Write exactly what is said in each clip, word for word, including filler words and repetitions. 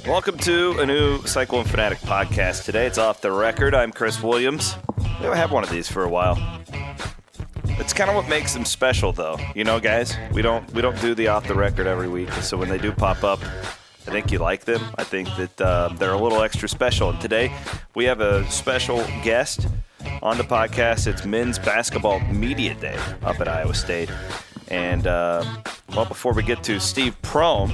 Welcome to a new Cyclone Fanatic podcast. Today it's Off the Record. I'm Chris Williams. We haven't had one of these for a while. It's kind of what makes them special, though. You know, guys, we don't we don't do the Off the Record every week, so when they do pop up, I think you like them. I think that uh, they're a little extra special. And today we have a special guest on the podcast. It's Men's Basketball Media Day up at Iowa State. And, uh, well, before we get to Steve Prohm,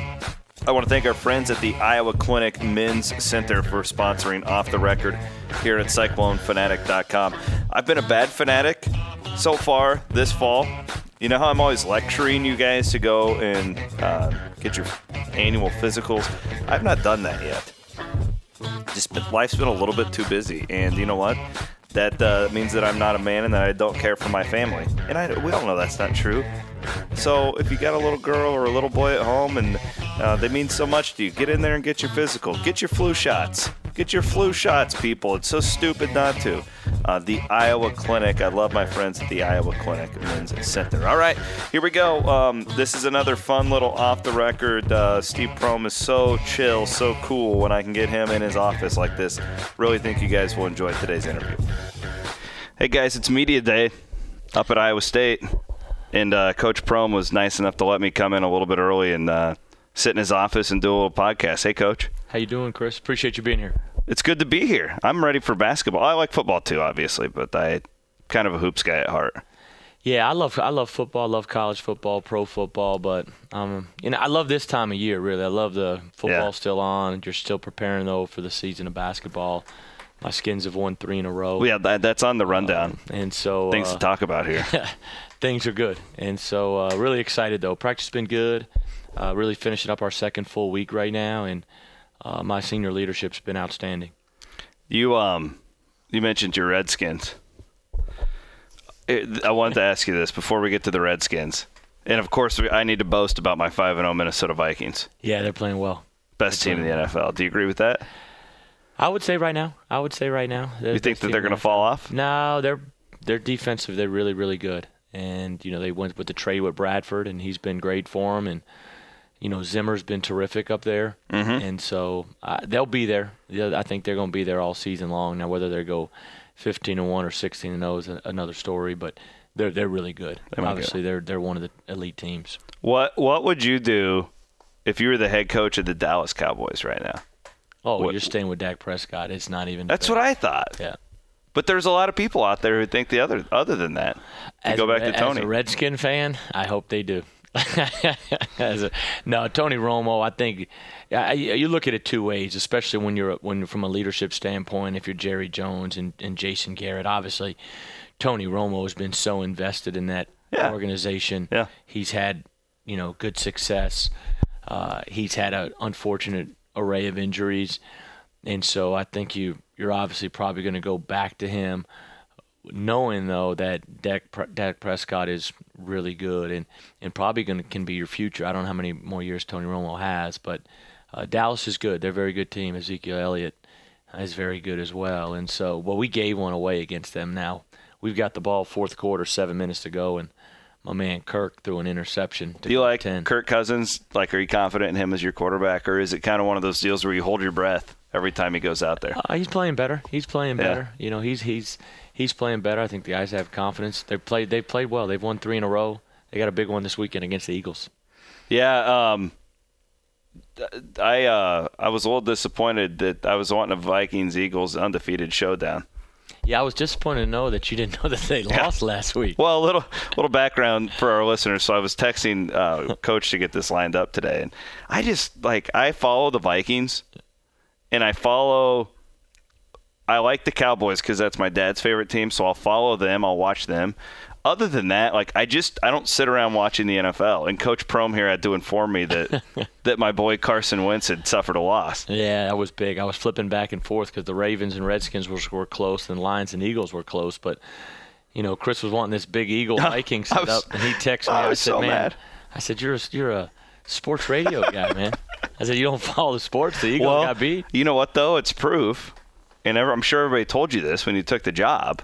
I want to thank our friends at the Iowa Clinic Men's Center for sponsoring Off the Record here at Cyclone Fanatic dot com. I've been a bad fanatic so far this fall. You know how I'm always lecturing you guys to go and uh, get your annual physicals? I've not done that yet. Just been, life's been a little bit too busy, and you know what? That uh, means that I'm not a man and that I don't care for my family. And I, we all know that's not true. So if you got a little girl or a little boy at home and uh, they mean so much to you, get in there and get your physical. Get your flu shots. Get your flu shots, people. It's so stupid not to. Uh, the Iowa Clinic. I love my friends at the Iowa Clinic Men's Center. All right, here we go. Um, this is another fun little off-the-record. Uh, Steve Prohm is so chill, so cool when I can get him in his office like this. Really think you guys will enjoy today's interview. Hey, guys, it's Media Day up at Iowa State. And uh, Coach Prohm was nice enough to let me come in a little bit early and uh, sit in his office and do a little podcast. Hey, Coach. How you doing, Chris? Appreciate you being here. It's good to be here. I'm ready for basketball. I like football too, obviously, but I'm kind of a hoops guy at heart. Yeah, I love I love football. I love college football, pro football, but um, you know, I love this time of year. Really, I love the football Yeah. still on. You're still preparing though for the season of basketball. My Skins have won three in a row. Well, yeah, that, that's on the rundown. Um, and so Things uh, to talk about here. things are good, and so uh, really excited though. Practice has been good. Uh, really finishing up our second full week right now, and uh, my senior leadership's been outstanding. You um, you mentioned your Redskins. It, I wanted to ask you this before we get to the Redskins, and of course I need to boast about my five and oh Minnesota Vikings. Yeah, they're playing well. Best they're team in the well. N F L. Do you agree with that? I would say right now. I would say right now. You think that they're going to fall off? No, they're they're defensive. They're really really good, and you know they went with the trade with Bradford, and he's been great for them, and. You know, Zimmer's been terrific up there, mm-hmm. and so uh, they'll be there. I think they're going to be there all season long. Now, whether they go fifteen and one or sixteen and oh is another story, but they're they're really good. They Obviously, go. they're they're one of the elite teams. What What would you do if you were the head coach of the Dallas Cowboys right now? Oh, what, you're staying with Dak Prescott. It's not even. That's fair. what I thought. Yeah. But there's a lot of people out there who think the other other than that. To go back a, to Tony. As a Redskin fan, I hope they do. As a, no, Tony Romo, I think uh, you look at it two ways, especially when you're when you're from a leadership standpoint. If you're Jerry Jones and, and Jason Garrett, obviously, Tony Romo has been so invested in that yeah. organization. Yeah. He's had you know good success. Uh, he's had an unfortunate array of injuries, and so I think you you're obviously probably going to go back to him. Knowing, though, that Dak, Dak Prescott is really good and, and probably gonna, can be your future. I don't know how many more years Tony Romo has, but uh, Dallas is good. They're a very good team. Ezekiel Elliott is very good as well. And so, well, we gave one away against them now. We've got the ball fourth quarter, seven minutes to go, and my man Kirk threw an interception. To Do you like ten. Kirk Cousins? Like, are you confident in him as your quarterback, or is it kind of one of those deals where you hold your breath every time he goes out there? Uh, he's playing better. He's playing Yeah. better. You know, he's he's – He's playing better. I think the guys have confidence. They played. They played well. They've won three in a row. They got a big one this weekend against the Eagles. Yeah, um, I uh, I was a little disappointed that I was wanting a Vikings-Eagles undefeated showdown. Yeah, I was disappointed to know that you didn't know that they Yeah. lost last week. Well, a little little background for our listeners. So I was texting uh, Coach to get this lined up today, and I just like I follow the Vikings, and I follow. I like the Cowboys because that's my dad's favorite team, so I'll follow them. I'll watch them. Other than that, like I just I don't sit around watching the N F L. And Coach Prohm here had to inform me that that my boy Carson Wentz had suffered a loss. Yeah, that was big. I was flipping back and forth because the Ravens and Redskins were, were close, and Lions and Eagles were close. But you know, Chris was wanting this big Eagle Viking set up, and he texted me. I I, was said, so "Man, mad. I said you're a, you're a sports radio guy, man." I said, "You don't follow the sports. The Eagles Well, got beat." You know what though? It's proof, and ever, I'm sure everybody told you this when you took the job.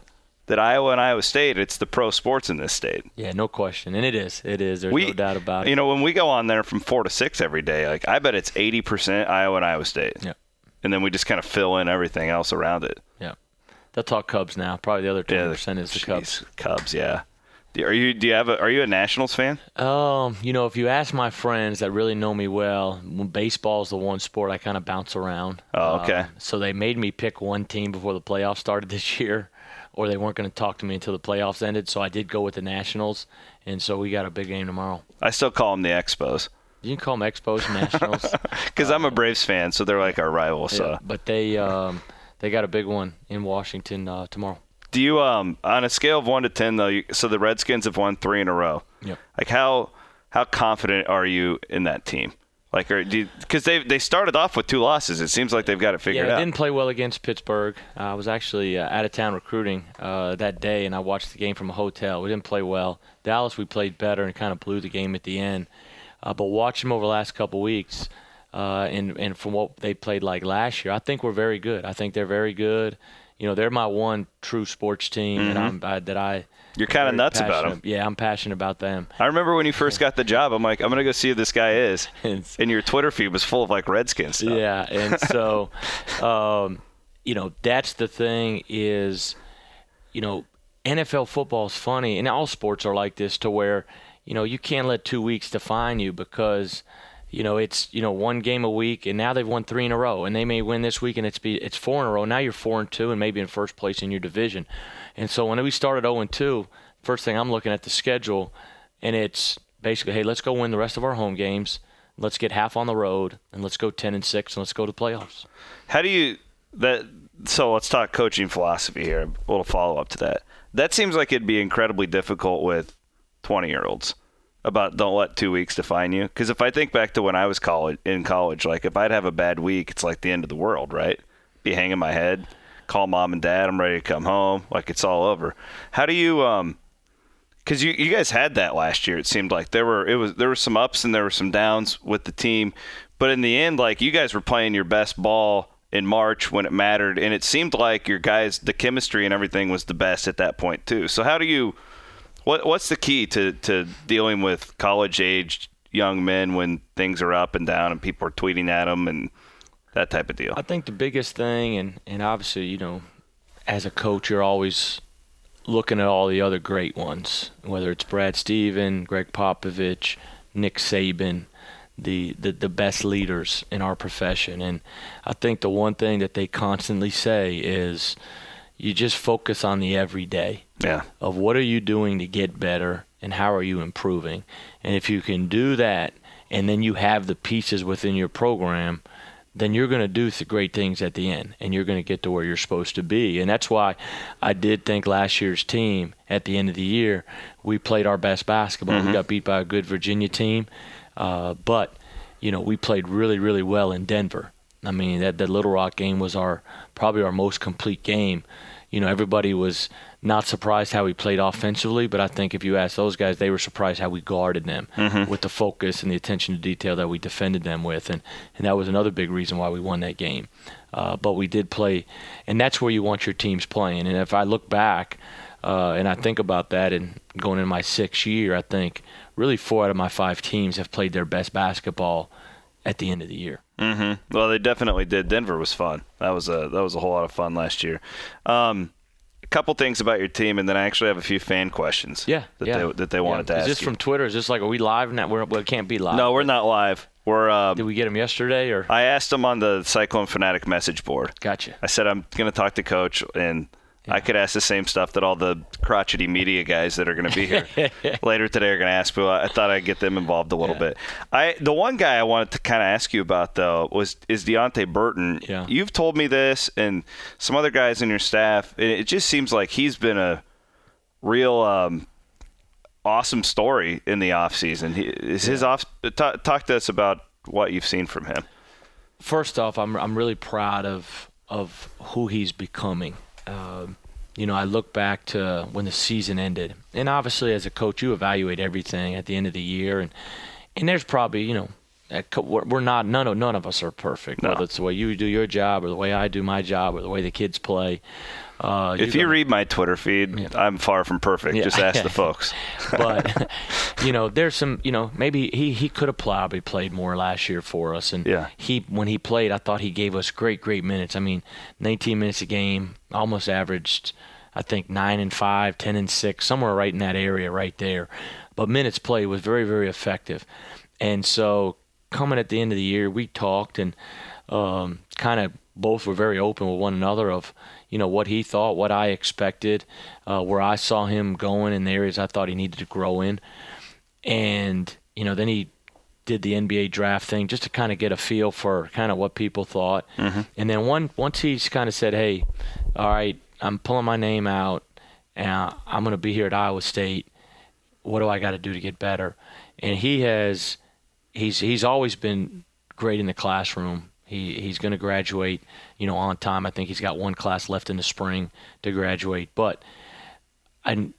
that Iowa and Iowa State, it's the pro sports in this state. Yeah, no question. And it is. It is. There's we, no doubt about it. You know, when we go on there from four to six every day, like I bet it's eighty percent Iowa and Iowa State. Yeah. And then we just kind of fill in everything else around it. Yeah. They'll talk Cubs now. Probably the other twenty percent yeah, is the geez, Cubs. Cubs, yeah. Are you do you have a are you a Nationals fan? Um, you know, if you ask my friends that really know me well, baseball is the one sport I kind of bounce around. Oh, okay. Uh, so they made me pick one team before the playoffs started this year, or they weren't going to talk to me until the playoffs ended. So I did go with the Nationals, and so we got a big game tomorrow. I still call them the Expos. You can call them Expos and Nationals. Because uh, I'm a Braves fan, so they're like our rival. So, yeah, but they um, they got a big one in Washington uh, tomorrow. Do you, um, on a scale of one to ten, though? You, so the Redskins have won three in a row. Yep. Like how how confident are you in that team? Like, because they they started off with two losses. It seems like they've got it figured yeah, out. Yeah, didn't play well against Pittsburgh. Uh, I was actually uh, out of town recruiting uh, that day, and I watched the game from a hotel. We didn't play well. Dallas, we played better and kind of blew the game at the end. Uh, but watch them over the last couple weeks, uh, and and from what they played like last year, I think we're very good. I think they're very good. You know, they're my one true sports team mm-hmm. that I'm I, that I. You're kind of nuts about them. Yeah, I'm passionate about them. I remember when you first got the job, I'm like, I'm gonna go see who this guy is, and your Twitter feed was full of like Redskins stuff. Yeah, and so, um, you know, that's the thing is, you know, N F L football is funny, and all sports are like this to where, you know, you can't let two weeks define you because. You know, it's, you know, one game a week, and now they've won three in a row, and they may win this week, and it's be it's four in a row. Now you're four and two, and maybe in first place in your division. And so when we started oh and two, first thing I'm looking at the schedule, and it's basically, hey, let's go win the rest of our home games, let's get half on the road, and let's go ten and six, and let's go to playoffs. How do you that? So let's talk coaching philosophy here. A little follow up to that. That seems like it'd be incredibly difficult with twenty year olds. About don't let two weeks define you. Because if I think back to when I was college in college, like if I'd have a bad week, it's like the end of the world, right? Be hanging my head, call mom and dad, I'm ready to come home, like it's all over. How do you? Um, because you you guys had that last year. It seemed like there were it was there were some ups and there were some downs with the team, but in the end, like you guys were playing your best ball in March when it mattered, and it seemed like your guys, the chemistry and everything was the best at that point too. So how do you? What What's the key to, to dealing with college-aged young men when things are up and down and people are tweeting at them and that type of deal? I think the biggest thing, and, and obviously, you know, as a coach, you're always looking at all the other great ones, whether it's Brad Stevens, Greg Popovich, Nick Saban, the, the, the best leaders in our profession. And I think the one thing that they constantly say is you just focus on the everyday. Yeah. Of what are you doing to get better and how are you improving? And if you can do that and then you have the pieces within your program, then you're going to do the great things at the end and you're going to get to where you're supposed to be. And that's why I did think last year's team at the end of the year, we played our best basketball. Mm-hmm. We got beat by a good Virginia team, uh, but, you know, we played really, really well in Denver. I mean, that, that Little Rock game was our probably our most complete game. You know, everybody was not surprised how we played offensively, but I think if you ask those guys, they were surprised how we guarded them mm-hmm. with the focus and the attention to detail that we defended them with. And, and that was another big reason why we won that game. Uh, but we did play, and that's where you want your teams playing. And if I look back uh, and I think about that and going into my sixth year, I think really four out of my five teams have played their best basketball at the end of the year. Mm-hmm. Well, they definitely did. Denver was fun. That was a that was a whole lot of fun last year. Um, a couple things about your team, and then I actually have a few fan questions. Yeah, that yeah. they that they wanted yeah. to ask. ask. Is this you. from Twitter? Is this like, are we live now? We're, we can't be live. No, we're not live. We're. Um, Did we get them yesterday or? I asked them on the Cyclone Fanatic message board. Gotcha. I said I'm going to talk to Coach, and yeah. I could ask the same stuff that all the crotchety media guys that are going to be here later today are going to ask. But I thought I'd get them involved a little yeah. bit. I the one guy I wanted to kind of ask you about though was is Deonte Burton. Yeah. You've told me this, and some other guys in your staff. It just seems like he's been a real um, awesome story in the offseason. He, is yeah. his off? Talk, talk to us about what you've seen from him. First off, I'm I'm really proud of of who he's becoming. Um, you know, I look back to when the season ended, and obviously as a coach, you evaluate everything at the end of the year, and and there's probably, you know, we're not none of none of us are perfect. No. Whether it's the way you do your job or the way I do my job or the way the kids play. Uh, if you read my Twitter feed, yeah. I'm far from perfect. Yeah. Just ask the folks. But, you know, there's some, you know, maybe he, he could have probably played more last year for us. And yeah. he when he played, I thought he gave us great, great minutes. I mean, nineteen minutes a game, almost averaged, I think, nine and five, ten and six, somewhere right in that area right there. But minutes played was very, very effective. And so coming at the end of the year, we talked and um, kind of both were very open with one another of, you know, what he thought, what I expected, uh, where I saw him going in the areas I thought he needed to grow in. And, you know, then he did the N B A draft thing just to kind of get a feel for kind of what people thought. Mm-hmm. And then one, once he's kind of said, hey, all right, I'm pulling my name out, and I'm going to be here at Iowa State. What do I got to do to get better? And he has he's he's always been great in the classroom. He he's going to graduate, you know, on time. I think he's got one class left in the spring to graduate. But a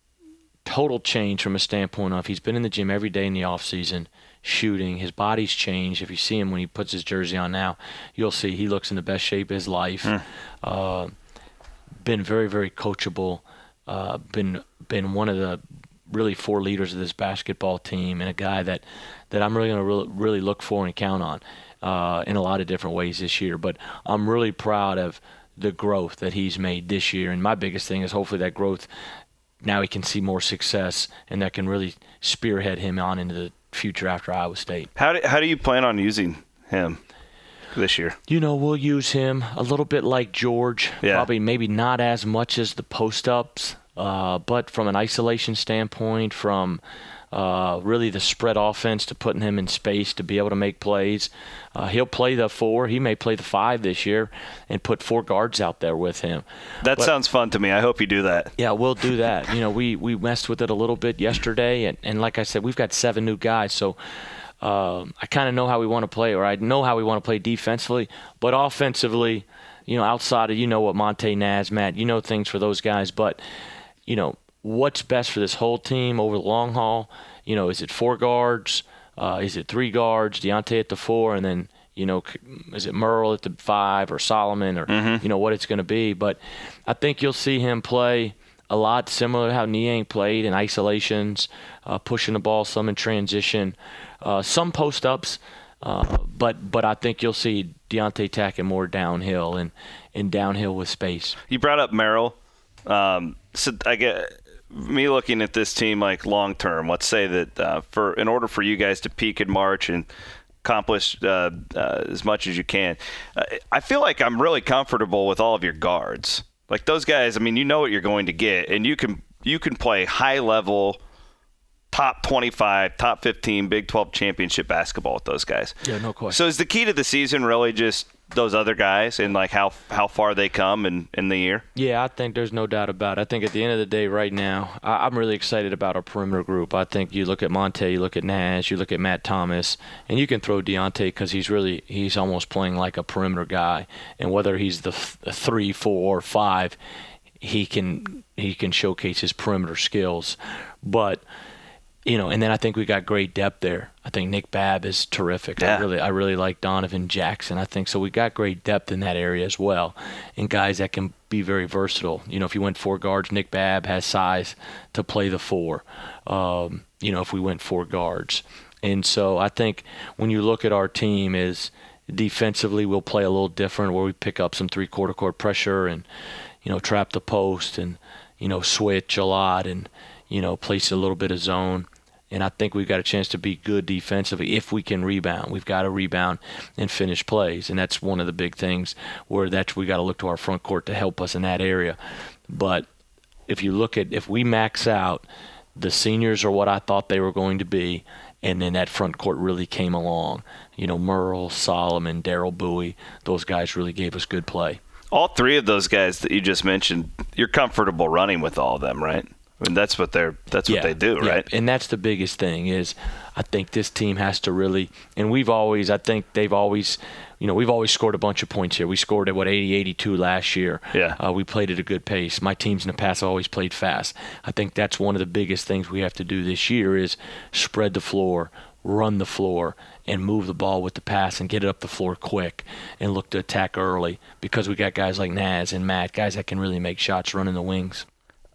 total change from a standpoint of he's been in the gym every day in the off season, shooting. His body's changed. If you see him when he puts his jersey on now, you'll see he looks in the best shape of his life. Mm. Uh, been very, very coachable. Uh, been been one of the really four leaders of this basketball team, and a guy that, that I'm really going to really, really look for and count on uh, in a lot of different ways this year. But I'm really proud of the growth that he's made this year. And my biggest thing is hopefully that growth, now he can see more success, and that can really spearhead him on into the future after Iowa State. How do, how do you plan on using him this year? You know, we'll use him a little bit like George. Yeah. Probably maybe not as much as the post-ups. Uh, but from an isolation standpoint, from uh, really the spread offense to putting him in space to be able to make plays, uh, he'll play the four. He may play the five this year and put four guards out there with him. That but, sounds fun to me. I hope you do that. Yeah, we'll do that. You know, we, we messed with it a little bit yesterday, and, and like I said, we've got seven new guys, so uh, I kind of know how we want to play, or I know how we want to play defensively, but offensively, you know, outside of, you know what, Monte, Naz, Matt, you know things for those guys, but you know, what's best for this whole team over the long haul? You know, is it four guards? Uh, is it three guards? Deontay at the four, and then, you know, is it Merle at the five or Solomon or, mm-hmm. you know, what it's going to be. But I think you'll see him play a lot similar to how Niang played in isolations, uh, pushing the ball, some in transition, uh, some post-ups. Uh, but but I think you'll see Deontay attacking more downhill and, and downhill with space. You brought up Merrill. Um, so I get me looking at this team like long term. Let's say that uh, for in order for you guys to peak in March and accomplish uh, uh, as much as you can, uh, I feel like I'm really comfortable with all of your guards. Like those guys, I mean, you know what you're going to get, and you can you can play high level, top twenty-five, top fifteen, Big twelve championship basketball with those guys. Yeah, no question. So is the key to the season really just those other guys and like how how far they come in, in the year? Yeah, I think there's no doubt about it. I think at the end of the day right now, I, I'm really excited about our perimeter group. I think you look at Monte, you look at Nash, you look at Matt Thomas, and you can throw Deontay because he's really he's almost playing like a perimeter guy. And whether he's the th- three, four, or five, he can he can showcase his perimeter skills. But you know, and then I think we got great depth there. I think Nick Babb is terrific. Yeah. I really, I really like Donovan Jackson. I think so. We got great depth in that area as well, and guys that can be very versatile. You know, if you went four guards, Nick Babb has size to play the four. Um, you know, if we went four guards, and so I think when you look at our team, is defensively we'll play a little different, where we pick up some three-quarter court pressure and you know trap the post and you know switch a lot and you know place a little bit of zone. And I think we've got a chance to be good defensively if we can rebound. We've got to rebound and finish plays, and that's one of the big things where that's we got to look to our front court to help us in that area. But if you look at if we max out, the seniors are what I thought they were going to be, and then that front court really came along. You know, Merle, Solomon, Daryl Bowie, those guys really gave us good play. All three of those guys that you just mentioned, you're comfortable running with all of them, right? I mean, that's what they're that's yeah, what they do, yeah. right? And that's the biggest thing is I think this team has to really – and we've always – I think they've always – you know, we've always scored a bunch of points here. We scored at, what, eighty, eighty-two last year. Yeah. Uh, we played at a good pace. My teams in the past have always played fast. I think that's one of the biggest things we have to do this year is spread the floor, run the floor and move the ball with the pass and get it up the floor quick and look to attack early because we got guys like Naz and Matt, guys that can really make shots running the wings.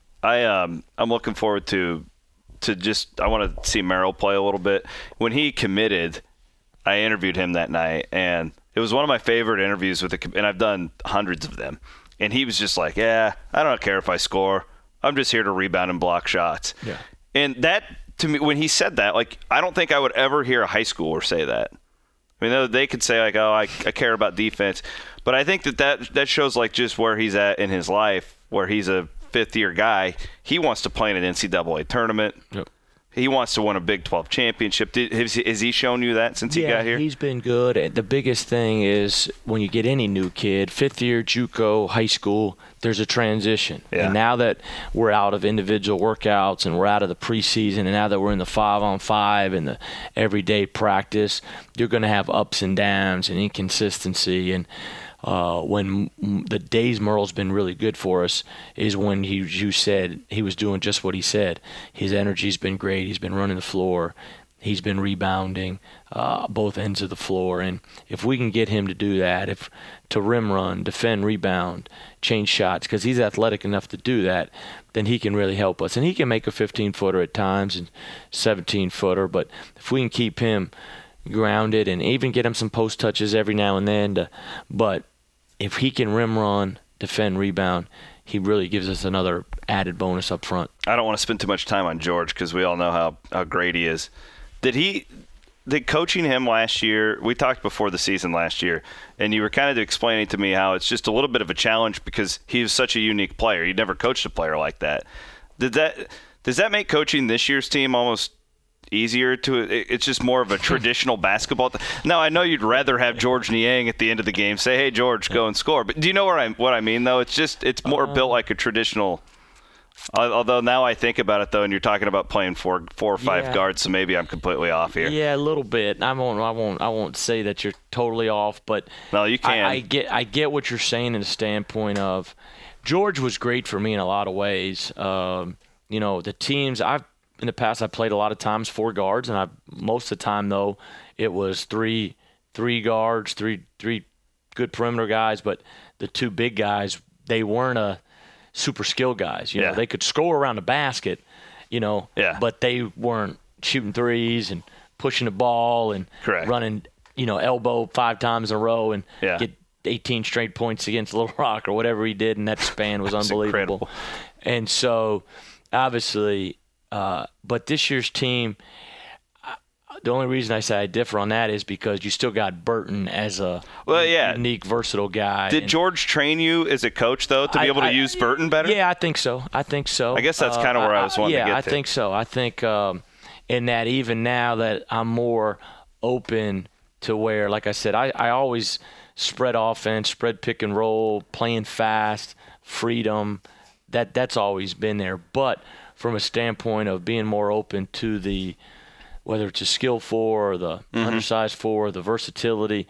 I um I'm looking forward to to just I want to see Merrill play a little bit. When he committed, I interviewed him that night, and it was one of my favorite interviews with the and I've done hundreds of them. And he was just like, "Yeah, I don't care if I score. I'm just here to rebound and block shots." Yeah. And that to me, when he said that, like I don't think I would ever hear a high schooler say that. I mean, they could say like, "Oh, I, I care about defense," but I think that, that that shows like just where he's at in his life, where he's a fifth-year guy. He wants to play in an N C double A tournament. Yep. He wants to win a Big twelve championship. Did, has, has he shown you that since yeah, he got here? He's been good. The biggest thing is when you get any new kid, fifth year, JUCO, high school, there's a transition. Yeah. And now that we're out of individual workouts and we're out of the preseason and now that we're in the five-on-five and the everyday practice, you're going to have ups and downs and inconsistency. And Uh, when the days Merle's been really good for us is when he, you said he was doing just what he said. His energy's been great. He's been running the floor. He's been rebounding uh, both ends of the floor. And if we can get him to do that, if to rim run, defend, rebound, change shots, because he's athletic enough to do that, then he can really help us. And he can make a fifteen-footer at times and seventeen-footer. But if we can keep him grounded and even get him some post touches every now and then, to, but if he can rim run, defend, rebound, he really gives us another added bonus up front. I don't want to spend too much time on George because we all know how, how great he is. Did he did coaching him last year, we talked before the season last year, and you were kind of explaining to me how it's just a little bit of a challenge because he was such a unique player. He'd never coached a player like that. Did that does that make coaching this year's team almost easier to it's just more of a traditional basketball th- now I know you'd rather have George Niang at the end of the game say, "Hey George, go and score," but do you know where I what I mean though? It's just it's more uh, built like a traditional, although now I think about it though, and you're talking about playing four four or five yeah. guards, so maybe I'm completely off here. Yeah, a little bit. I won't I won't I won't say that you're totally off, but no, you can. I, I get I get what you're saying in the standpoint of George was great for me in a lot of ways. Um, you know, the teams I've in the past, I played a lot of times four guards, and I most of the time though it was three three guards, three three good perimeter guys, but the two big guys, they weren't a super skilled guys. You yeah. know, they could score around the basket, you know, yeah. but they weren't shooting threes and pushing the ball and Correct. running, you know, elbow five times in a row and yeah. get eighteen straight points against Little Rock or whatever he did in that span was unbelievable. Incredible. And so, obviously. Uh, but this year's team, uh, the only reason I say I differ on that is because you still got Burton as a well, yeah. unique, versatile guy. Did and George train you as a coach, though, to be I, able to I, use Burton better? Yeah, I think so. I think so. I guess that's kind of uh, where I was wanting yeah, to get I to. Yeah, I think so. I think um, in that even now that I'm more open to where, like I said, I, I always spread offense, spread pick and roll, playing fast, freedom. That That's always been there. But from a standpoint of being more open to the, whether it's a skill four or the mm-hmm. undersized four, the versatility,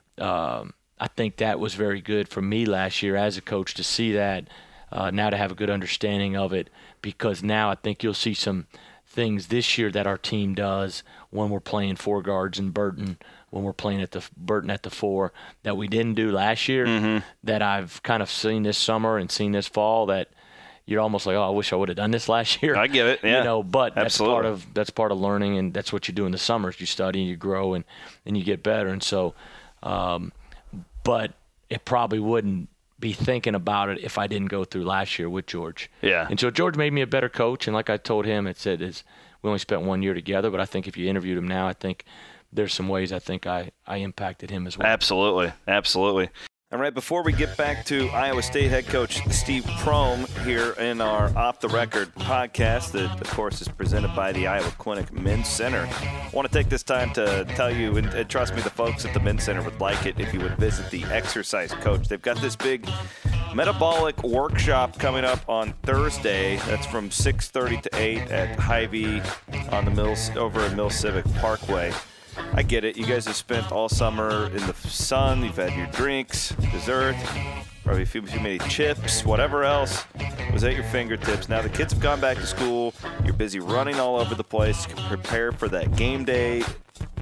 um, I think that was very good for me last year as a coach to see that, uh, now to have a good understanding of it, because now I think you'll see some things this year that our team does when we're playing four guards and Burton, when we're playing at the Burton at the four, that we didn't do last year, mm-hmm. that I've kind of seen this summer and seen this fall that you're almost like, oh, I wish I would have done this last year. I get it, yeah. You know, but that's Absolutely. part of that's part of learning, and that's what you do in the summers. You study and you grow and, and you get better. And so, um, but it probably wouldn't be thinking about it if I didn't go through last year with George. Yeah. And so George made me a better coach, and like I told him, it said is we only spent one year together, but I think if you interviewed him now, I think there's some ways I think I, I impacted him as well. Absolutely, absolutely. All right, before we get back to Iowa State head coach Steve Prohm here in our Off the Record podcast that, of course, is presented by the Iowa Clinic Men's Center, I want to take this time to tell you, and, and trust me, the folks at the Men's Center would like it if you would visit the Exercise Coach. They've got this big metabolic workshop coming up on Thursday. That's from six thirty to eight at Hy-Vee on the Mills, over at Mill Civic Parkway. I get it. You guys have spent all summer in the sun. You've had your drinks, dessert, probably a few too many chips, whatever else was at your fingertips. Now the kids have gone back to school. You're busy running all over the place to prepare for that game day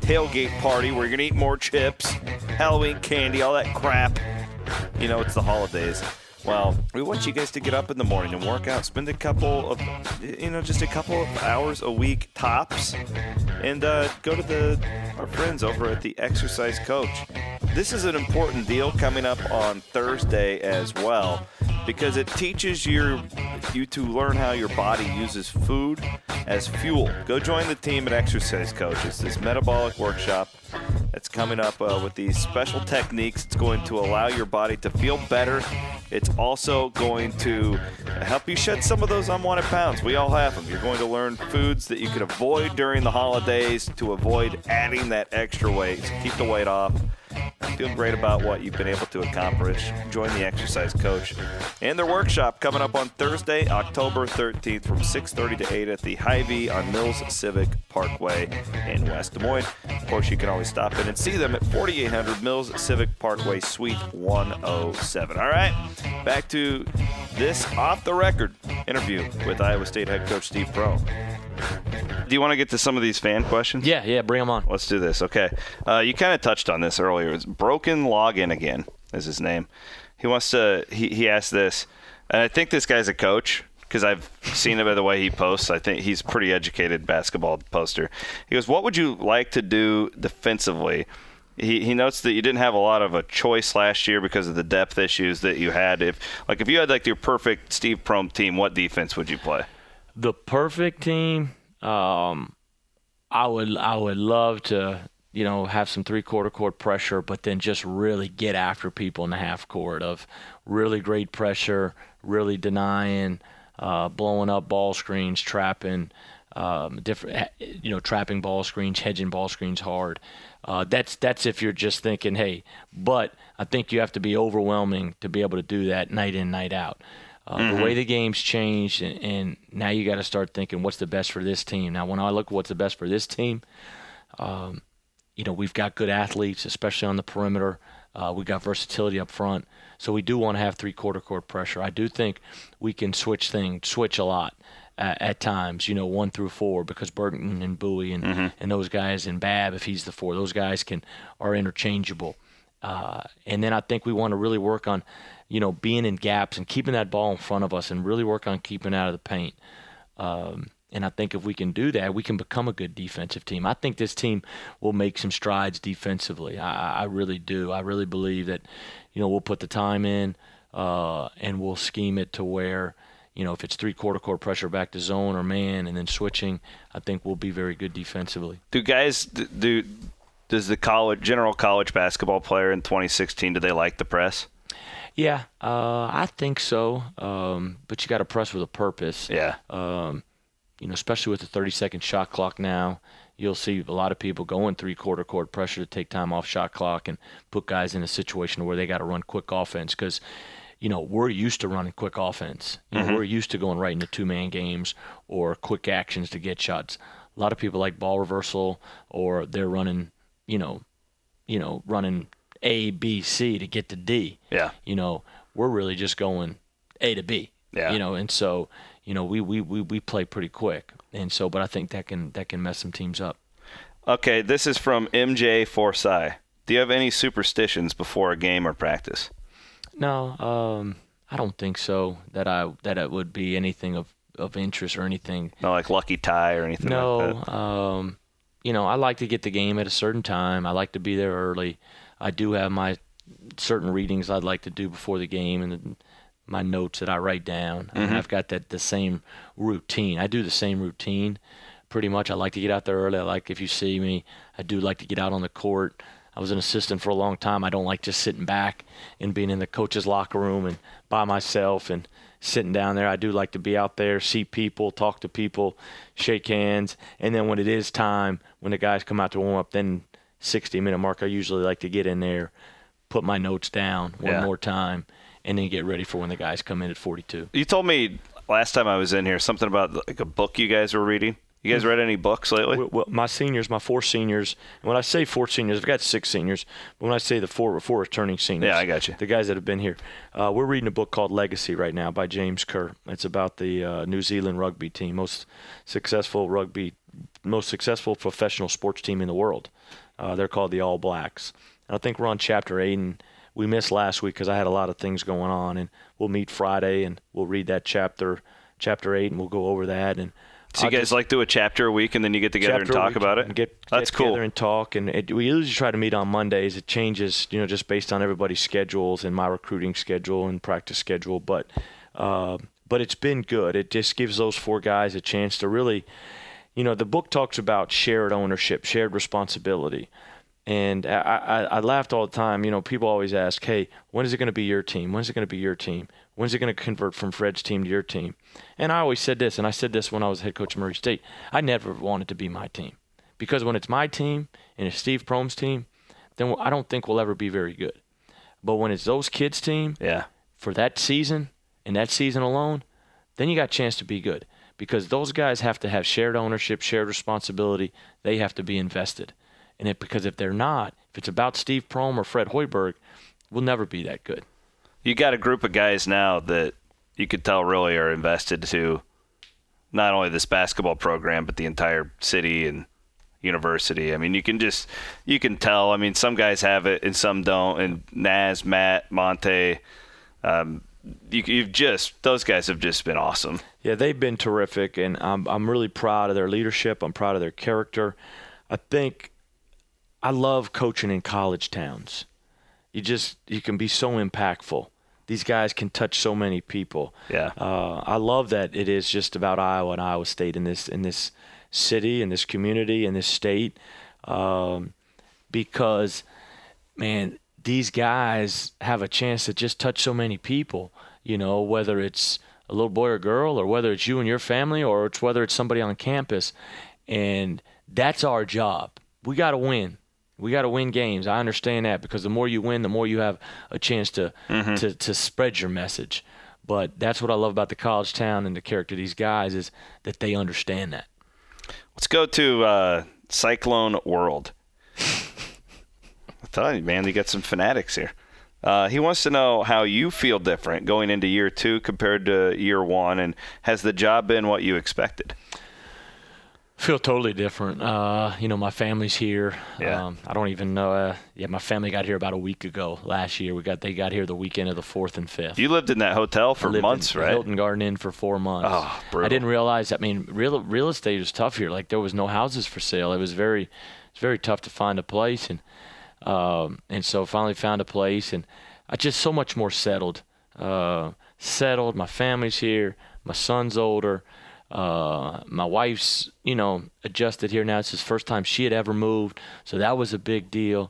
tailgate party where you're going to eat more chips, Halloween candy, all that crap. You know, it's the holidays. Well, we want you guys to get up in the morning and work out. Spend a couple of, you know, just a couple of hours a week tops, and uh, go to the our friends over at the Exercise Coach. This is an important deal coming up on Thursday as well, because it teaches your you to learn how your body uses food as fuel. Go join the team at Exercise Coach. It's this metabolic workshop that's coming up uh, with these special techniques. It's going to allow your body to feel better. It's also going to help you shed some of those unwanted pounds. We all have them. You're going to learn foods that you can avoid during the holidays to avoid adding that extra weight. So keep the weight off. Feel great about what you've been able to accomplish. Join the Exercise Coach and their workshop coming up on Thursday, October thirteenth from six thirty to eight at the Hy-Vee on Mills Civic Parkway in West Des Moines. Of course, you can always stop in and see them at forty-eight hundred Mills Civic Parkway, Suite one oh seven. All right, back to this off-the-record interview with Iowa State head coach Steve Prohm. Do you want to get to some of these fan questions? Yeah, yeah, bring them on. Let's do this. Okay. Uh, you kind of touched on this earlier. It's Broken Login again is his name. He wants to, he, he asked this, and I think this guy's a coach because I've seen it by the way he posts. I think he's a pretty educated basketball poster. He goes, what would you like to do defensively? He he notes that you didn't have a lot of a choice last year because of the depth issues that you had. If like if you had like your perfect Steve Prohm team, what defense would you play? The perfect team, um, I would I would love to, you know, have some three-quarter court pressure, but then just really get after people in the half court of really great pressure, really denying, uh, blowing up ball screens, trapping, um, different, you know, trapping ball screens, hedging ball screens hard. Uh, that's that's if you're just thinking, hey, but I think you have to be overwhelming to be able to do that night in, night out. Uh, mm-hmm. The way the game's changed, and, and now you got to start thinking, what's the best for this team? Now, when I look at what's the best for this team, um, you know, we've got good athletes, especially on the perimeter. Uh, we've got versatility up front. So we do want to have three-quarter court pressure. I do think we can switch things, switch a lot uh, at times, you know, one through four, because Burton and Bowie and, mm-hmm. and those guys, and Babb, if he's the four, those guys can are interchangeable. Uh, and then I think we want to really work on, you know, being in gaps and keeping that ball in front of us and really work on keeping out of the paint. Um, and I think if we can do that, we can become a good defensive team. I think this team will make some strides defensively. I, I really do. I really believe that, you know, we'll put the time in uh, and we'll scheme it to where, you know, if it's three-quarter court pressure back to zone or man and then switching, I think we'll be very good defensively. Do guys do does the college general college basketball player in twenty sixteen, do they like the press? Yeah, uh, I think so. Um, but you got to press with a purpose. Yeah. Um, you know, especially with the thirty-second shot clock now, you'll see a lot of people going three-quarter court pressure to take time off shot clock and put guys in a situation where they got to run quick offense because, you know, we're used to running quick offense. You know, mm-hmm. We're used to going right into two-man games or quick actions to get shots. A lot of people like ball reversal, or they're running, you know, you know, running A, B, C to get to D. Yeah. You know, we're really just going A to B. Yeah. You know, and so, you know, we, we, we, we play pretty quick. And so, but I think that can that can mess some teams up. Okay, this is from M J Forsai. Do you have any superstitions before a game or practice? No, um, I don't think so. That I that it would be anything of, of interest or anything. Not like lucky tie or anything no, like that? No. Um, you know, I like to get the game at a certain time. I like to be there early. I do have my certain readings I'd like to do before the game and my notes that I write down. Mm-hmm. And I've got that the same routine. I do the same routine pretty much. I like to get out there early. I like, if you see me, I do like to get out on the court. I was an assistant for a long time. I don't like just sitting back and being in the coach's locker room and by myself and sitting down there. I do like to be out there, see people, talk to people, shake hands. And then when it is time, when the guys come out to warm up, then sixty-minute mark, I usually like to get in there, put my notes down one yeah. more time, and then get ready for when the guys come in at forty-two. You told me last time I was in here something about like a book you guys were reading. You guys read any books lately? Well, my seniors, my four seniors, and when I say four seniors, I've got six seniors, but when I say the four, four returning seniors, yeah, I got you. The guys that have been here, uh, we're reading a book called Legacy right now by James Kerr. It's about the uh, New Zealand rugby team, most successful rugby, most successful professional sports team in the world. Uh, they're called the All Blacks. And I think we're on chapter eight, and we missed last week because I had a lot of things going on, and we'll meet Friday, and we'll read that chapter, chapter eight, and we'll go over that, and So you guys like do a chapter a week and then you get together and talk about it? And get, That's get cool. together and talk. And it, we usually try to meet on Mondays. It changes, you know, just based on everybody's schedules and my recruiting schedule and practice schedule. But uh, but it's been good. It just gives those four guys a chance to really, you know, the book talks about shared ownership, shared responsibility. And I, I, I laughed all the time. You know, people always ask, hey, when is it going to be your team? When's it going to be your team? When's it going to convert from Fred's team to your team? And I always said this, and I said this when I was head coach of Murray State. I never wanted to be my team. Because when it's my team and it's Steve Prohm's team, then I don't think we'll ever be very good. But when it's those kids' team, yeah, for that season and that season alone, then you got a chance to be good. Because those guys have to have shared ownership, shared responsibility. They have to be invested. And it, because if they're not, if it's about Steve Prohm or Fred Hoiberg, we'll never be that good. You got a group of guys now that you could tell really are invested to not only this basketball program, but the entire city and university. I mean, you can just, you can tell. I mean, some guys have it and some don't. And Naz, Matt, Monte, um, you, you've just, those guys have just been awesome. Yeah, they've been terrific, and I'm, I'm really proud of their leadership. I'm proud of their character. I think I love coaching in college towns. You just, you can be so impactful. These guys can touch so many people. Yeah. Uh, I love that it is just about Iowa and Iowa State in this in this city, in this community, in this state, um, because, man, these guys have a chance to just touch so many people. You know, whether it's a little boy or girl, or whether it's you and your family, or it's whether it's somebody on campus, and that's our job. We got to win. We got to win games. I understand that, because the more you win, the more you have a chance to, mm-hmm. to to spread your message. But that's what I love about the college town and the character of these guys, is that they understand that. Let's go to uh, Cyclone World. I thought, man, you got some fanatics here. Uh, he wants to know how you feel different going into year two compared to year one, and has the job been what you expected? Feel totally different. Uh, you know, my family's here. Yeah. Um, I don't even know. Uh, yeah, my family got here about a week ago. Last year, we got they got here the weekend of the fourth and fifth. You lived in that hotel for months, in right? Hilton Garden Inn for four months. Oh, brutal. I didn't realize. I mean, real real estate was tough here. Like, there was no houses for sale. It was very, it's very tough to find a place, and um, and so finally found a place, and I just so much more settled. Uh, settled. My family's here. My son's older. Uh, my wife's, you know, adjusted here now. It's his first time she had ever moved, so that was a big deal.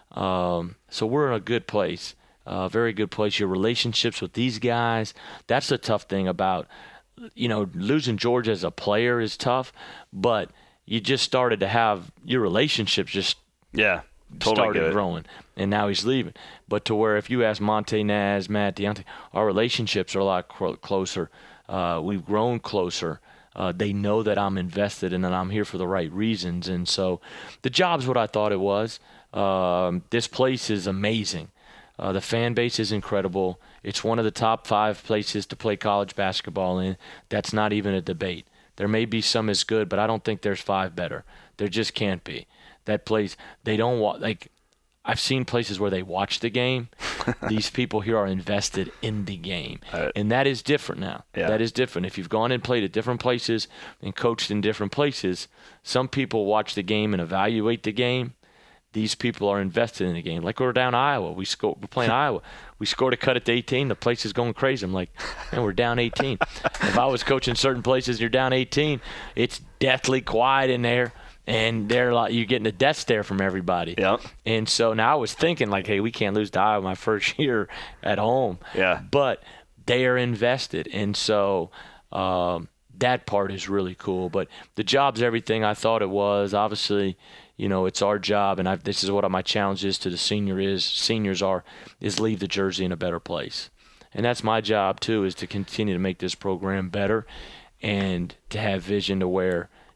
Um, so we're in a good place, a uh, very good place. Your relationships with these guys, that's the tough thing about, you know, losing George as a player is tough, but you just started to have your relationships just yeah, totally started growing, and now he's leaving. But to where if you ask Monte, Naz, Matt, Deontay, our relationships are a lot cl- closer. Uh, we've grown closer. Uh, they know that I'm invested and that I'm here for the right reasons. And so the job's what I thought it was. Um, this place is amazing. Uh, the fan base is incredible. It's one of the top five places to play college basketball in. That's not even a debate. There may be some as good, but I don't think there's five better. There just can't be. That place, they don't want, like, I've seen places where they watch the game. These people here are invested in the game. Uh, and that is different now. Yeah. That is different. If you've gone and played at different places and coached in different places, some people watch the game and evaluate the game. These people are invested in the game. Like, we're down Iowa. We sco- we're playing Iowa. We scored a cut at the eighteen. The place is going crazy. I'm like, man, we're down eighteen. If I was coaching certain places and you're down eighteen, it's deathly quiet in there. And they're like, you're getting a death stare from everybody. Yep. And so now I was thinking, like, hey, we can't lose to Iowa my first year at home. Yeah. But they are invested. And so um, that part is really cool. But the job's everything I thought it was. Obviously, you know, it's our job. And I've, this is what my challenge is to the senior is, seniors are, is leave the Jersey in a better place. And that's my job, too, is to continue to make this program better and to have vision to where,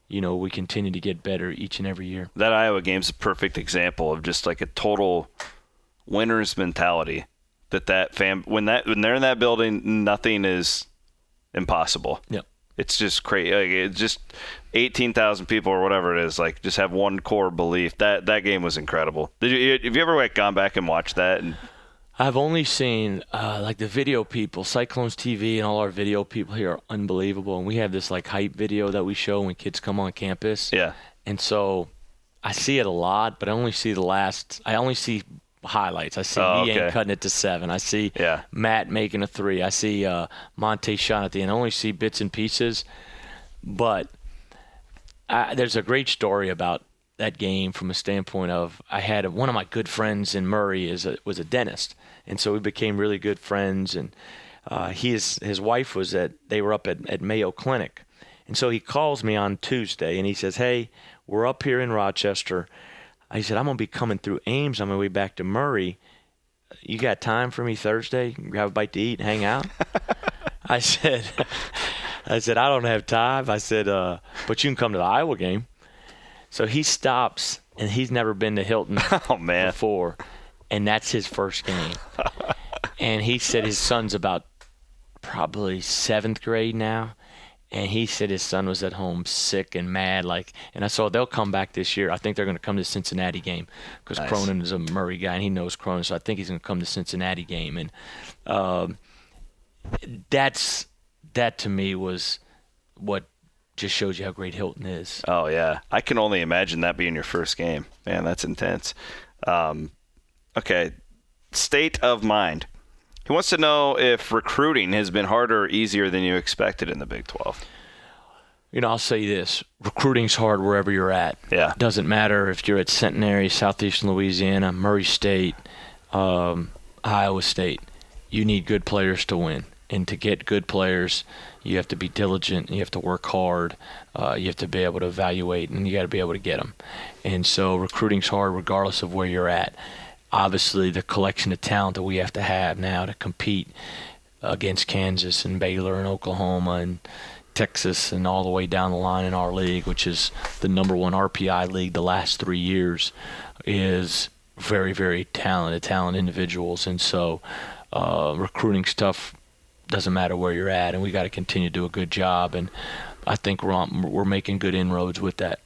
you know, we continue to get better each and every year. That Iowa game's a perfect example of just like a total winner's mentality. That that fam when that when they're in that building, nothing is impossible. Yep. It's just crazy. Like, it's just eighteen thousand people or whatever it is. Like, just have one core belief. That that game was incredible. Did you have you ever like gone back and watched that? And I've only seen uh, like the video people, Cyclones T V, and all our video people here are unbelievable. And we have this like hype video that we show when kids come on campus. Yeah. And so I see it a lot, but I only see the last. I only see highlights. I see oh, me okay. ain't cutting it to seven. I see yeah. Matt making a three. I see uh, Monte shot at the end. I only see bits and pieces. But I, there's a great story about that game from a standpoint of I had a, one of my good friends in Murray is a, was a dentist, and so we became really good friends. And uh, he is, his wife was at they were up at, at Mayo Clinic, and so he calls me on Tuesday and he says, "Hey, we're up here in Rochester." I said, "I'm gonna be coming through Ames on my way back to Murray. You got time for me Thursday? Grab a bite to eat and hang out?" I said, "I said I don't have time." I said, uh, "But you can come to the Iowa game." So he stops, and he's never been to Hilton oh, man. before, and that's his first game. And he said his son's about probably seventh grade now, and he said his son was at home sick and mad. Like, and I saw they'll come back this year. I think they're going to come to the Cincinnati game because nice. Cronin is a Murray guy, and he knows Cronin, so I think he's going to come to the Cincinnati game. And uh, that's that to me was what just shows you how great Hilton is. Oh, yeah. I can only imagine that being your first game. Man, that's intense. Um, okay, state of mind. He wants to know if recruiting has been harder or easier than you expected in the Big twelve. You know, I'll say this. Recruiting's hard wherever you're at. Yeah. Doesn't matter if you're at Centenary, Southeastern Louisiana, Murray State, um, Iowa State. You need good players to win. And to get good players, you have to be diligent. You have to work hard. Uh, you have to be able to evaluate, and you got to be able to get them. And so recruiting's hard regardless of where you're at. Obviously, the collection of talent that we have to have now to compete against Kansas and Baylor and Oklahoma and Texas and all the way down the line in our league, which is the number one R P I league the last three years, is very, very talented, talented individuals. And so uh, recruiting stuff doesn't matter where you're at, and we got to continue to do a good job. And I think we're on, we're making good inroads with that.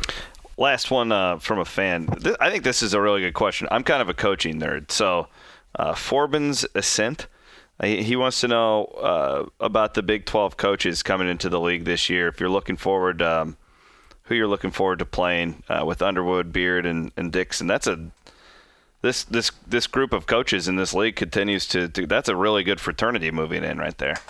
Last one uh, from a fan. I think this is a really good question. I'm kind of a coaching nerd. So uh, Forbin's Ascent, he wants to know uh, about the Big twelve coaches coming into the league this year. If you're looking forward, um, who you're looking forward to playing uh, with Underwood, Beard, and, and Dixon. That's a this this this group of coaches in this league continues to, to – that's a really good fraternity moving in right there.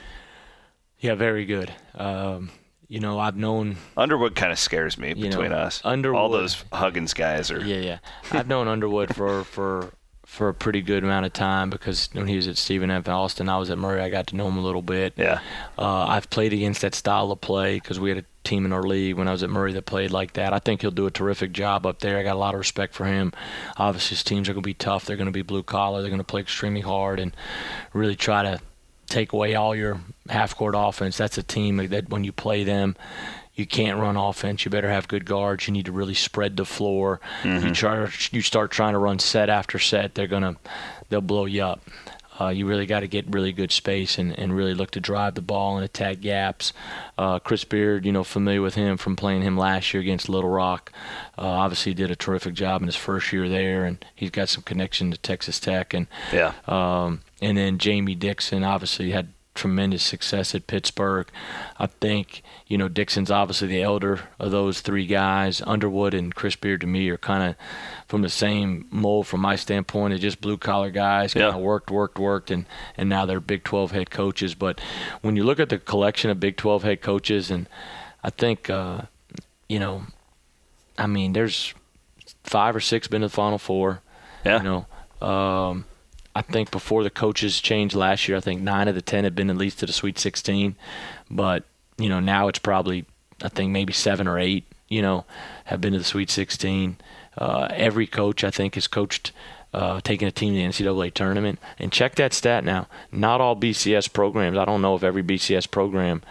Yeah, very good. Um You know, I've known Underwood kind of scares me between know, us. Underwood, all those Huggins guys are. Yeah, yeah. I've known Underwood for, for for a pretty good amount of time because when he was at Stephen F. Austin, I was at Murray. I got to know him a little bit. Yeah. Uh, I've played against that style of play because we had a team in our league when I was at Murray that played like that. I think he'll do a terrific job up there. I got a lot of respect for him. Obviously, his teams are going to be tough. They're going to be blue collar. They're going to play extremely hard and really try to take away all your half-court offense. That's a team that when you play them, you can't run offense. You better have good guards. You need to really spread the floor. Mm-hmm. You try. You start trying to run set after set, they're gonna, they'll blow you up. Uh, you really got to get really good space and, and really look to drive the ball and attack gaps. Uh, Chris Beard, you know, familiar with him from playing him last year against Little Rock. Uh, obviously did a terrific job in his first year there, and he's got some connection to Texas Tech. And yeah. Um, and then Jamie Dixon obviously had tremendous success at Pittsburgh. I think, you know, Dixon's obviously the elder of those three guys. Underwood and Chris Beard, to me, are kind of from the same mold from my standpoint. They're just blue-collar guys, kind of yeah. worked, worked, worked, and, and now they're Big twelve head coaches. But when you look at the collection of Big twelve head coaches, and I think, uh, you know, I mean, there's five or six been to the Final Four. Yeah. You know, um, I think before the coaches changed last year, I think nine of the ten had been at least to the Sweet sixteen. But, you know, now it's probably, I think maybe seven or eight, you know, have been to the Sweet sixteen. Uh, every coach, I think, has coached, uh, taking a team to the N C double A tournament. And check that stat now. Not all B C S programs, I don't know if every B C S program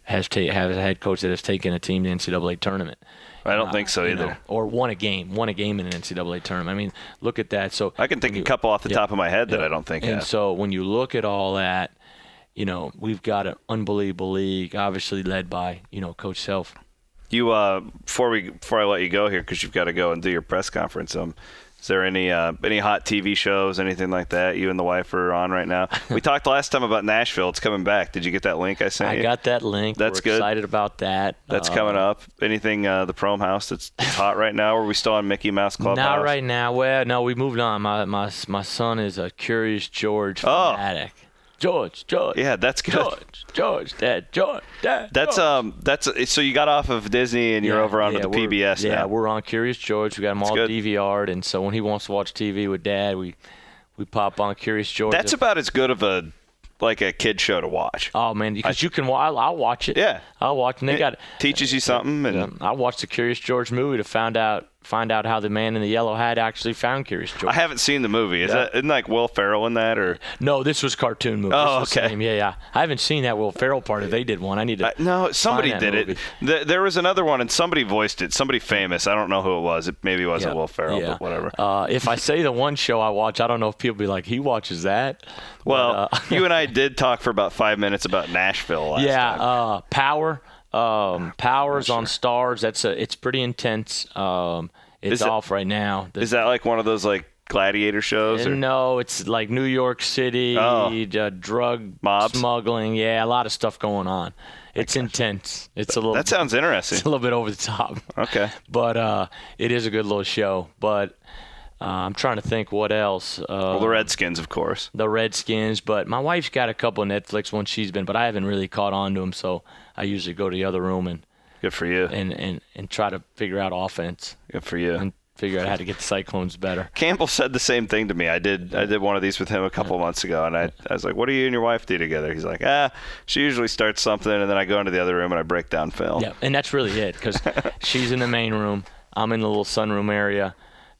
has ta- has a head coach that has taken a team to the N C double A tournament. I don't uh, think so either. You know, or won a game, won a game in an N C double A tournament. I mean, look at that. So I can think you, a couple off the yeah, top of my head that yeah. I don't think And have. so when you look at all that, you know, we've got an unbelievable league, obviously led by, you know, Coach Self. You uh, before we before I let you go here, because you've got to go and do your press conference. Um, is there any uh, any hot T V shows, anything like that you and the wife are on right now? We talked last time about Nashville. It's coming back. Did you get that link I sent I you? I got that link. That's We're good. Excited about that. That's uh, coming up. Anything uh, the Prom House that's, that's hot right now? Or are we still on Mickey Mouse Clubhouse? Not right now. Well, no, we moved on. My my my son is a Curious George Oh. fanatic. George, George. Yeah, that's good. George, George, Dad, George, Dad. That's George. um that's so you got off of Disney and you're Yeah, over onto yeah, the P B S we're, now. Yeah, we're on Curious George. We got them all good. D V R'd, and so when he wants to watch T V with Dad, we we pop on Curious George. That's about as good of a like a kid show to watch. Oh man, because you can. I'll, I'll watch it. Yeah. I'll watch. And they It got teaches you something and Um, I watched the Curious George movie to find out find out how the man in the yellow hat actually found Curious George. I haven't seen the movie. Is Yeah. that isn't like Will Ferrell in that or No, this was cartoon movie. Oh, This was the okay. same. Yeah, yeah. I haven't seen that Will Ferrell part. If they did one, I need to. Uh, no, somebody find that did movie. it. Th- there was another one, and somebody voiced it. Somebody famous. I don't know who it was. It maybe wasn't Yeah, Will Ferrell, yeah. but whatever. Uh, if I say the one show I watch, I don't know if people be like, he watches that. Well, But, uh, you and I did talk for about five minutes about Nashville last yeah, time. uh, Power. Um, Power's on Stars. That's a. It's pretty intense. Um, it's Is it- off right now. The- Is that like one of those like gladiator shows? Or? No, it's like New York City, Oh. uh, drug Mobs? smuggling. Yeah, a lot of stuff going on. It's intense. It's a little. That sounds It's interesting. a little bit over the top. Okay. But uh, it is a good little show. But uh, I'm trying to think what else. Uh, Well, the Redskins, of course. the Redskins. But my wife's got a couple of Netflix ones she's been, but I haven't really caught on to them. So I usually go to the other room and Good for you. and, and, and try to figure out offense Good for you. and figure out how to get the Cyclones better. Campbell said the same thing to me. I did I did one of these with him a couple months ago, and I, I was like, what do you and your wife do together? He's like, ah, she usually starts something, and then I go into the other room and I break down film. Yeah, and that's really it because she's in the main room. I'm in the little sunroom area,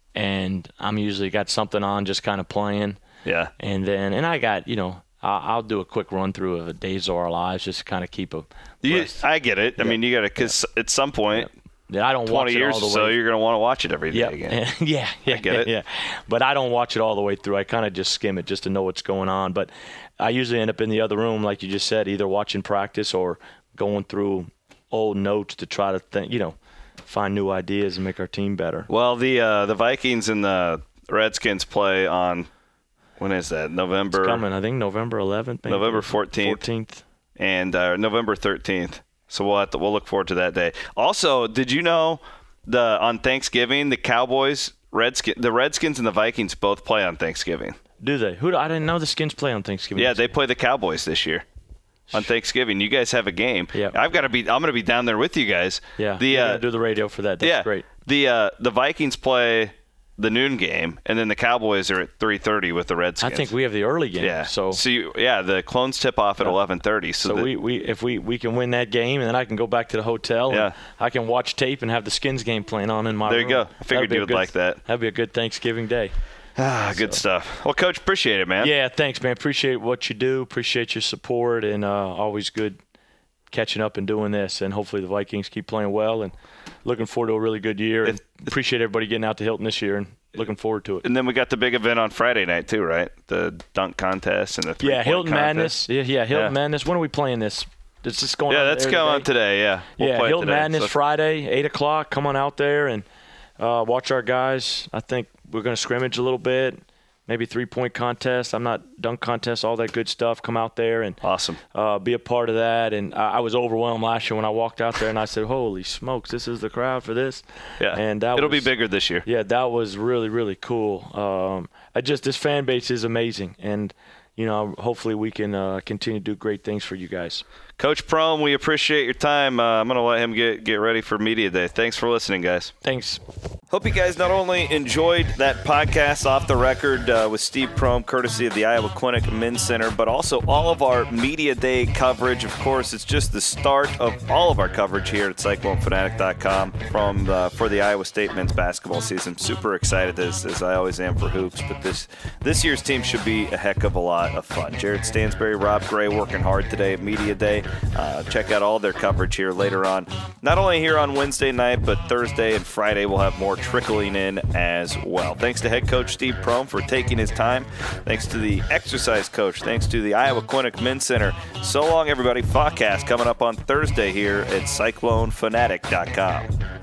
and I'm usually got something on just kind of playing. Yeah. And then, and I got, you know, I'll, I'll do a quick run through of a Days of Our Lives just to kind of keep a. You, I get it. I mean, you got to, because at some point, Yeah, I don't watch twenty it years all the or so, way. you're going to want to watch it every day Yeah, again. yeah, yeah, get it. yeah. But I don't watch it all the way through. I kind of just skim it just to know what's going on. But I usually end up in the other room, like you just said, either watching practice or going through old notes to try to think, you know, find new ideas and make our team better. Well, the uh, the Vikings and the Redskins play on, when is that? November. It's coming, I think November eleventh. Maybe. November fourteenth. fourteenth. And uh, November thirteenth. So we'll have to, we'll look forward to that day. Also, did you know the on Thanksgiving the Cowboys, Redskins, the Redskins and the Vikings both play on Thanksgiving? Do they? Who? do- I didn't know the Skins play on Thanksgiving. Yeah, they play the Cowboys this year on Thanksgiving. You guys have a game. Yeah. I've got to be. I'm going to be down there with you guys. Yeah. The you're uh, gonna do the radio for that. That's yeah. great. The uh, the Vikings play the noon game, and then the Cowboys are at three thirty with the I Redskins. think we have the early game. Yeah. So. you, yeah, the Clones tip off at eleven thirty. So, So the, we, we if we, we can win that game, and then I can go back to the hotel. Yeah. And I can watch tape and have the Skins game playing on in my There room. you go. I figured That'd be you a would good- like that. That'd be a good Thanksgiving day. ah, good stuff. Well, Coach, appreciate it, man. Yeah, thanks, man. Appreciate what you do. Appreciate your support, and uh, always good catching up and doing this. And hopefully the Vikings keep playing well. And looking forward to a really good year. And appreciate everybody getting out to Hilton this year. And looking forward to it. And then we got the big event on Friday night too, right? The dunk contest and the three Yeah, Hilton contest. Madness. Yeah, yeah, Hilton Yeah. Madness. When are we playing this? Is this going Yeah, on that's there going today? on today. Yeah, we'll yeah, play it Hilton today, Madness so- Friday, eight o'clock. Come on out there and uh, watch our guys. I think we're going to scrimmage a little bit, maybe three-point contest. I'm not dunk contest, all that good stuff. Come out there and Awesome. uh, be a part of that. And I, I was overwhelmed last year when I walked out there and I said, "Holy smokes, this is the crowd for this." Yeah, and that it'll was, be bigger this year. Yeah, that was really really cool. Um, I just this fan base is amazing, and you know, hopefully we can uh, continue to do great things for you guys. Coach Prohm, we appreciate your time. Uh, I'm going to let him get, get ready for Media Day. Thanks for listening, guys. Thanks. Hope you guys not only enjoyed that podcast off the record uh, with Steve Prohm, courtesy of the Iowa Clinic Men's Center, but also all of our Media Day coverage. Of course, it's just the start of all of our coverage here at Cyclone Fanatic dot com from uh, for the Iowa State men's basketball season. Super excited as, as I always am for hoops, but this this year's team should be a heck of a lot lot of fun. Jared Stansberry, Rob Gray working hard today at Media Day. Uh, check out all their coverage here later on. Not only here on Wednesday night, but Thursday and Friday we'll have more trickling in as well. Thanks to head coach Steve Prohm for taking his time. Thanks to the exercise coach. Thanks to the Iowa Clinic Men's Center. So long, everybody. Podcast coming up on Thursday here at cyclone fanatic dot com.